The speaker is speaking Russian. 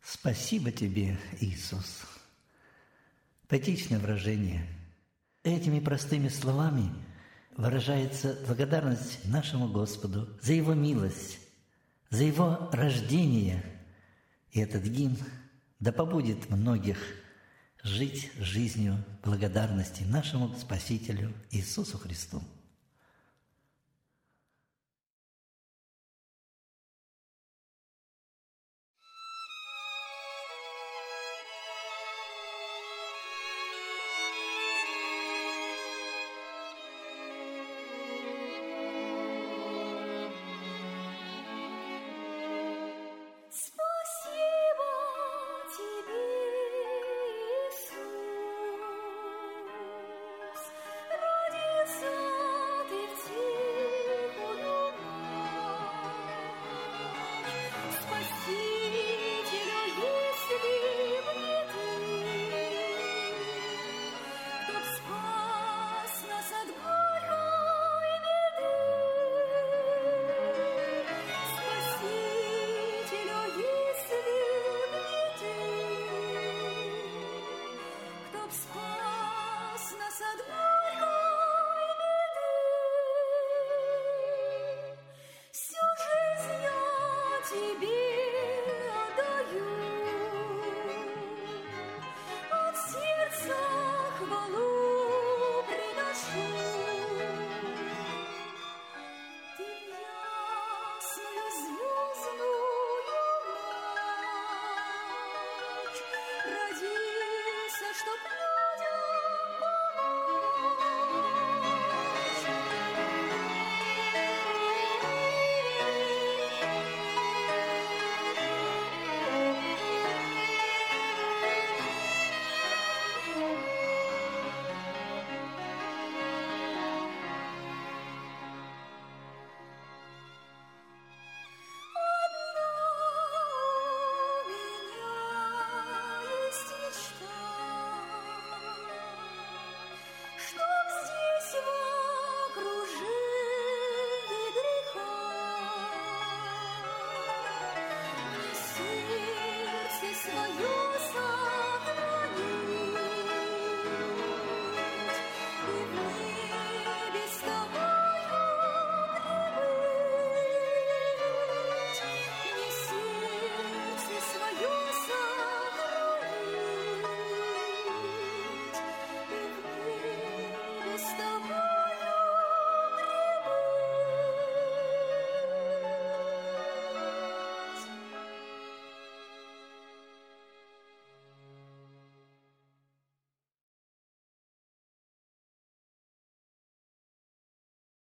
Спасибо тебе, Иисус. Поэтичное выражение. Этими простыми словами выражается благодарность нашему Господу за Его милость, за Его рождение. И этот гимн да побудет многих жить жизнью благодарности нашему Спасителю Иисусу Христу. Чтоб